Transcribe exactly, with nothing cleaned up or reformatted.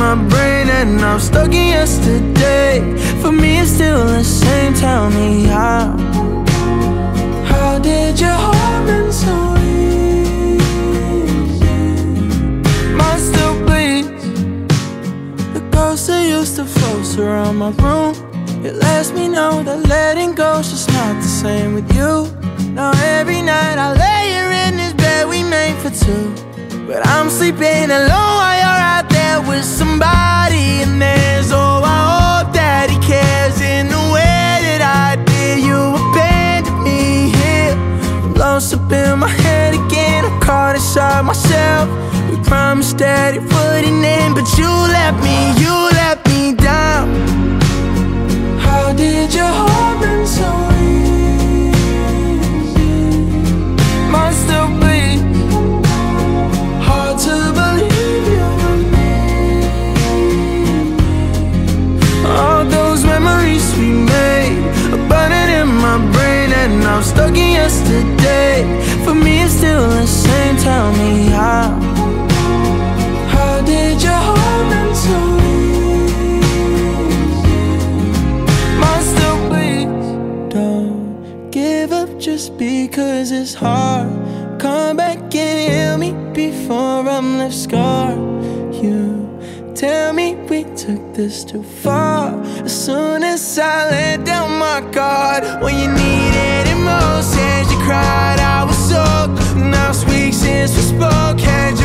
my brain and I'm stuck in yesterday. For me it's still the same, tell me how. How did your heart been so easy? Mine still bleeds. The ghost that used to float around my room, it lets me know that letting go's just not the same with you. Now every night I lay here in this bed we made for two, but I'm sleeping alone while you're out there with somebody. And there's, oh, I hope that he cares in the way that I did. You abandoned me here. I'm lost up in my head again, I'm caught inside myself. We promised that it wouldn't end, but you let me, you let me down. How did your heart been so easy? Mine still bleeds. Hard to believe you were me. All those memories we made are burning in my brain and I'm stuck in yesterday. For me it's still the same, tell me how. How did your heart been so easy? Mine still bleeds. Don't give up just because it's hard. Come back and heal me before I'm left scarred. You tell me we took this too far. As soon as I let down my guard, when you needed it most, said you cried, I was soaked. Now it's weeks since we spoke, had